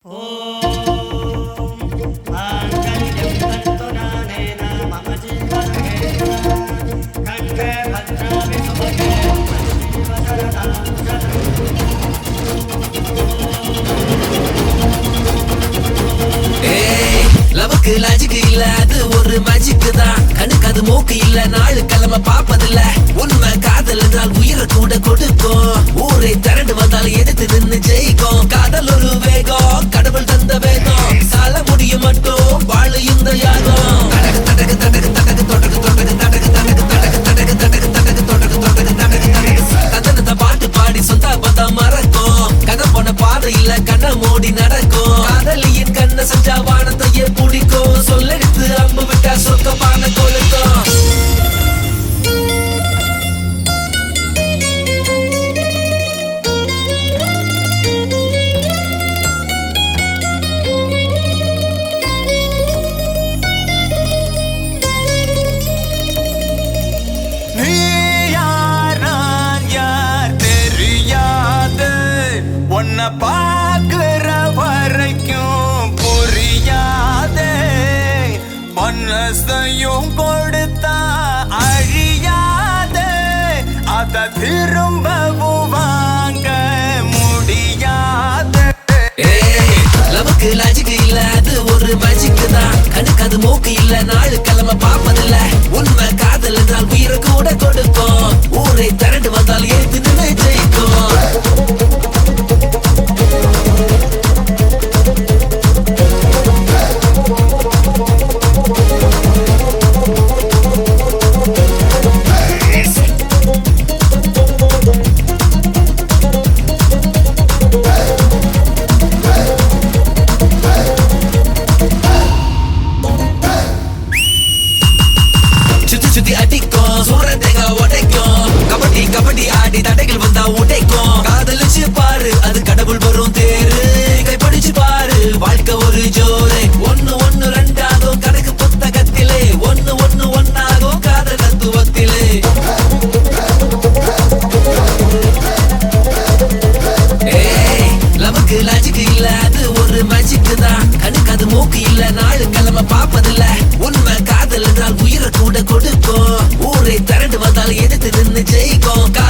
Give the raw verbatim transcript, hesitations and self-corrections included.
லவுக்கு logic இல்ல அது ஒரு மேஜிக்கு தான். கண்ணுக்கு அது மூக்கு இல்ல நாலு கிழமை பாப்பதில்ல. உண்மை காதல் என்றால் உயிரை கூட கொடுக்கும். ஊரை திரண்டு வந்தால் எதிர்த்து நின்று ஜெயிக்கும். காதல் ஒரு வேகம், கடவுள் தந்த வேகம். சால முடியும் மட்டும் வாழு இந்த யாகம். தடகு தடகு தடகு தடகு தொடகு தொடகு தடகு தடகு தடகு தடகு தடகு தடகு தொடகு தொடகு தடகு தடகு கதனத்தை பாட்டு பாடி சொந்த பந்தம் மறக்கும். கதை போன பாதை இல்ல கண்ண மூடி நடக்கும். காதலியின் கண்ண செஞ்சா வானத்தையே பிடிக்கும். சொல்லெடுத்து அம்பு விட்டா சொர்க்கமான கொளுக்கும். பாக்குற வரைக்கும் புரியாதே. மனசையும் கொடுத்தா அழியாதே. அத திரும்பவும் வாங்க முடியாதே. லவுக்கு லாஜிக்கு இல்ல அது ஒரு மேஜிக்கு தான். கண்ணுக்கு அது மூக்கு இல்ல நாலு கிழமை பாப்பதில்ல. உண்மை காதல் என்றால் உயிரை கூட கொடுக்கும். ஊரை திரண்டு வந்தால் ஏத்து நின்று ஜெயிக்கும். சுத்தி சுத்தி அடிக்கும், சூரத்தேங்க உடைக்கும். கபடி கபடி ஆடி தடைகள் வந்தா உடைக்கும். காதலிச்சு பாரு அது கடவுள் வரும் தேரு. கைப்படிச்சு பாரு வாழ்க்கை ஒரு ஜோரு. ஒன்னு ஒன்னு ரெண்டாகும் கணக்கு புத்தகத்திலே. ஒன்னு ஒன்னு ஒன்னாகும் காதல் தத்துவத்திலே. ஏய் லவுக்கு லாஜிக்கு இல்ல அது ஒரு மேஜிக்கு தான். கண்ணுக்கு அது மூக்கு இல்ல நாலு கிழமை பாப்பதில்ல. உண்மை காதல் என்றால் உயிரை கூட கொடுக்கும். ஊரை திரண்டு வந்தால் எதிர்த்து நின்று ஜெயிக்கும்.